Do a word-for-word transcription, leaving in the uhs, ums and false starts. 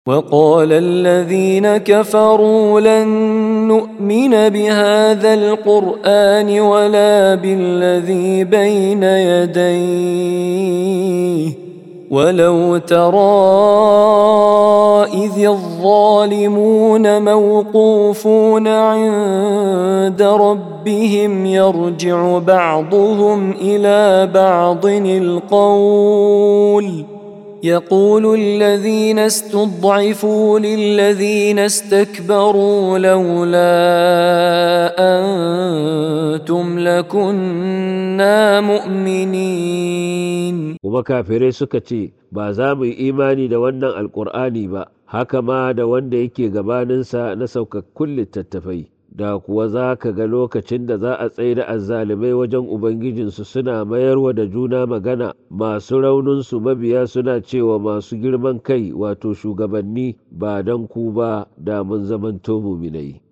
وقال الذين كفروا لن نؤمن بهذا القرآن ولا بالذي بين يديه ولو ترى إذ الظالمون موقوفون عند ربهم يرجع بعضهم إلى بعض القول يقول الذين استضعفوا للذين استكبروا لولا أنتم لكنا مؤمنين. kuma kafirai suka ce ba za mu yi imani da wannan alkur'ani ba, haka ma da wanda yake gabaninsa na saukakkun littattafai. Da kuwa za ka ga lokacin da za a tsaye da azzalumai wajen Ubangijinsu suna mayarwa da juna magana, masu rauninsu mabiya suna cewa masu girman kai wato shugabanni, ba don ku ba da mun zamanto muminai.